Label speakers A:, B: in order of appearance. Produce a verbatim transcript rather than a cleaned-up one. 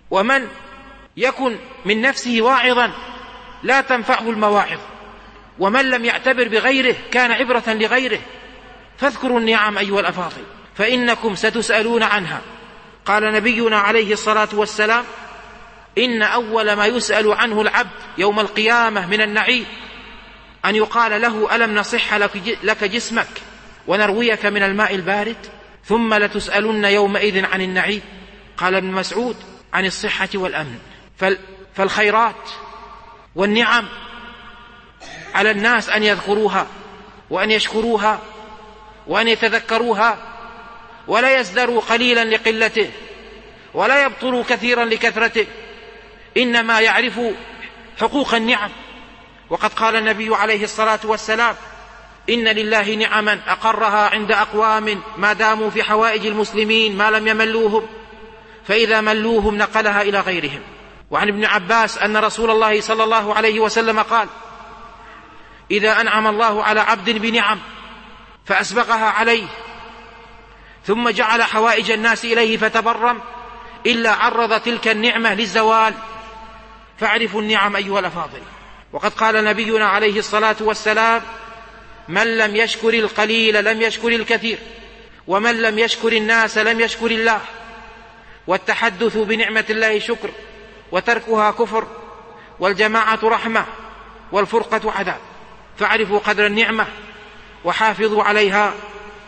A: ومن يكن من نفسه واعظا لا تنفعه المواعظ، ومن لم يعتبر بغيره كان عبرة لغيره. فاذكروا النعم أيها الأفاضل فإنكم ستسألون عنها. قال نبينا عليه الصلاة والسلام: إن أول ما يسأل عنه العبد يوم القيامة من النعيم أن يقال له: ألم نصح لك جسمك ونرويك من الماء البارد؟ ثم لتسألن يومئذ عن النعيم. قال ابن مسعود: عن الصحة والأمن. فالخيرات والنعم على الناس أن يذكروها وأن يشكروها وأن يتذكروها، ولا يزدروا قليلا لقلته ولا يبطلوا كثيرا لكثرته، إنما يعرفوا حقوق النعم. وقد قال النبي عليه الصلاة والسلام: إن لله نعما أقرها عند أقوام ما داموا في حوائج المسلمين ما لم يملوهم، فإذا ملوهم نقلها إلى غيرهم. وعن ابن عباس أن رسول الله صلى الله عليه وسلم قال: إذا أنعم الله على عبد بنعم فأسبغها عليه ثم جعل حوائج الناس إليه فتبرم إلا عرض تلك النعمة للزوال. فاعرفوا النعم أيها الأفاضل. وقد قال نبينا عليه الصلاة والسلام: من لم يشكر القليل لم يشكر الكثير، ومن لم يشكر الناس لم يشكر الله. والتحدث بنعمة الله شكر، وتركها كفر، والجماعة رحمة، والفرقة عذاب. فاعرفوا قدر النعمة وحافظوا عليها